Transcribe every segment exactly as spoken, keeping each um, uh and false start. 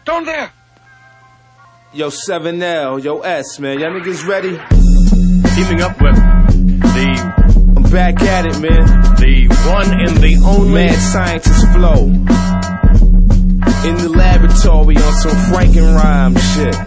Down there! Yo, seven L, yo, S, man. Y'all niggas ready? Keeping up with the... I'm back at it, man. The one and the only... Mad Scientist Flow. In the laboratory on some Franken-rhyme shit.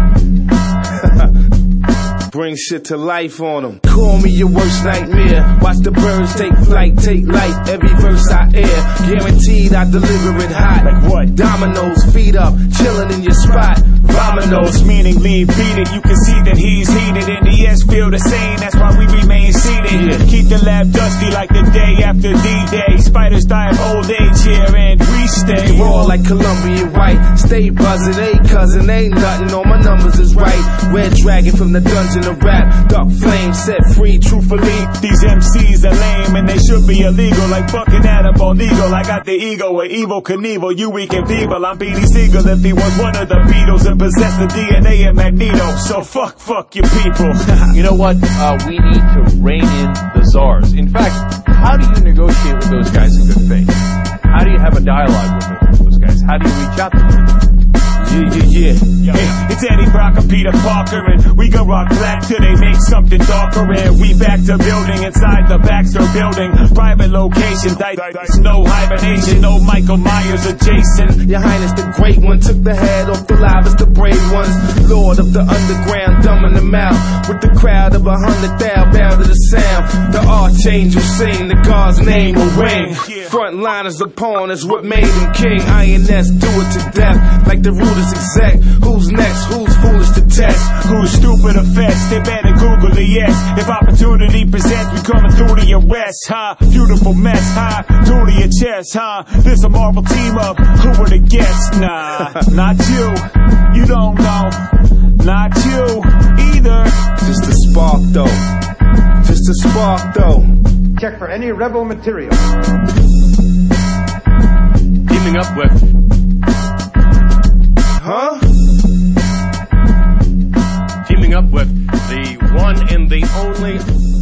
Bring shit to life on them. Call me your worst nightmare. Watch the birds take flight, take light. Every verse I air, guaranteed I deliver it hot. Like what? Dominoes, feet up, chilling in your spot. Vominos, meaning leave beat it. You can see that he's heated, and the S feel the same. That's why we remain seated. Yeah. Keep the lab dusty like the day after D-Day. Spiders die of old age here, and we stay raw like Colombian white. Stay buzzing, ain't cousin, ain't nothing. All my numbers is right. Red dragon from the dungeon of rap. Dark flame set free, truthfully. These M Cs are lame, and they should be illegal. Like fucking Annabelle Eagle. I got the ego of Evil Knievel. You weak and feeble. I'm Beanie Siegel if he was one of the Beatles and possessed the D N A of Magneto. So fuck, fuck your people. You know what? Uh, we need to rein in the czars. In fact, how do you negotiate with those guys in good faith? How do you have a dialogue with those guys? How do you reach out to them? Yeah, yeah, yeah. Hey, it's Eddie Brock and Peter Parker, and we gon' rock black till they make something darker. And we back to building inside the Baxter building. Private location, dice, no hibernation, no Michael Myers adjacent. Your Highness, the great one, took the head off the livest, the brave ones. Lord of the underground, dumbing them out. With the crowd of a hundred thou, bound to the sound. The archangel sing, the God's name will ring. Frontliners upon is what made him king. I N S do it to death, like the root exec. Who's next? Who's foolish to test? Who's stupid or fast? They better Google the yes. If opportunity presents, we coming through to your west, huh? Beautiful mess, huh? Through to your chest, huh? This a Marvel team up. Who were the guests? Nah, not you. You don't know. Not you either. Just a spark though. Just a spark though. Check for any rebel material. Keeping up with... Huh? Keeping up with the one and the only...